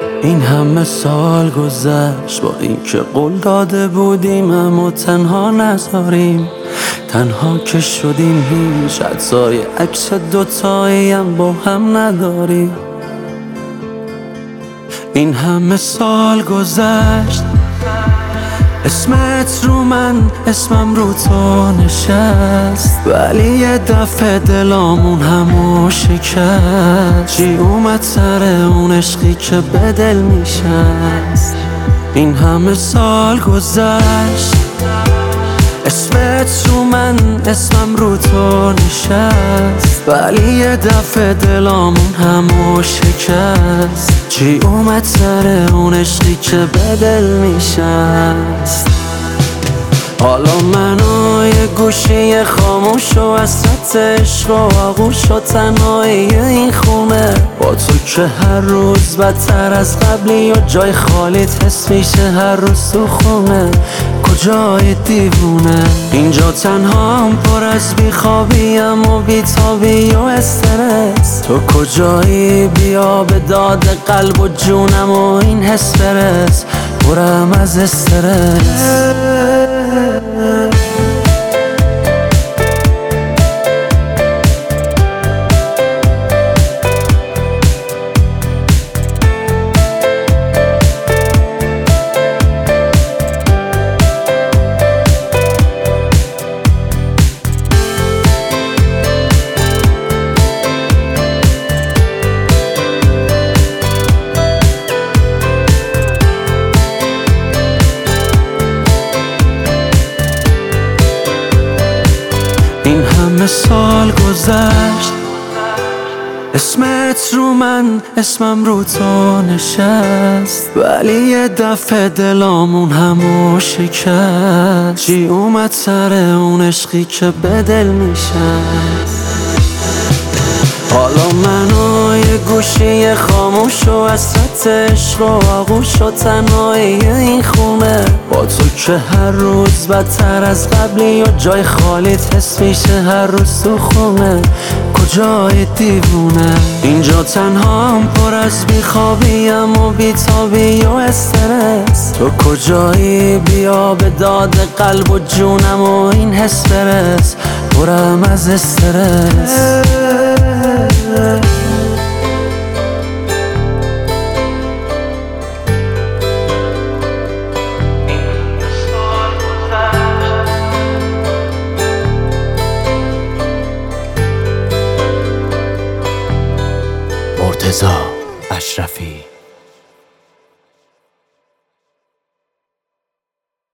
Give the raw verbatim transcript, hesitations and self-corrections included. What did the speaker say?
این همه سال گذشت با اینکه قول داده بودیم اما تنها نذاریم، تنها که شدیم هیچ عکسای عکس دوتایی هم با هم نداریم. این همه سال گذشت، اسمت رو من اسمم رو تو نشست، ولی یه دفعه دلامون همو شکست. چی اومد سر اون عشقی که به دل میشست؟ این همه سال گذشت، اسمت رو من اسمم رو تو نشست، ولی یه دفعه دلامون همو شکست. چی اومد سر اون عشقی که به دل میشست؟ حالا منو یه گوشی خاموش و حسرت عشق و آغوش و تنهایی این خونه، با تو که هر روز بدتر از قبلی و جای خالیت حس میشه هر روز تو خونه. کجای دیوونه اینجا تنهام پر از بیخوابیم و بیتابی و استرس؟ تو کجایی؟ بیا به داد قلب و جونم و این حس برس، پرم از استرس. این همه سال گذشت، اسمت رو من اسمم رو تو نشست، ولی یه دفعه دلامون همو شکست. چی اومد سر اون عشقی که به دل میشست؟ حالا منو یه گوشی خاموش و حسرت عشق و آغوش و تنهایی این خونه، با تو که هر روز بدتر از قبلی و جای خالیت حس میشه هر روز تو خونه. کجای دیوونه اینجا تنهام پر از بیخوابیم و بیتابی و استرس؟ تو کجایی؟ بیا به داد قلب و جونم و این حس برس، پرم از استرس. مرتضی اشرفی.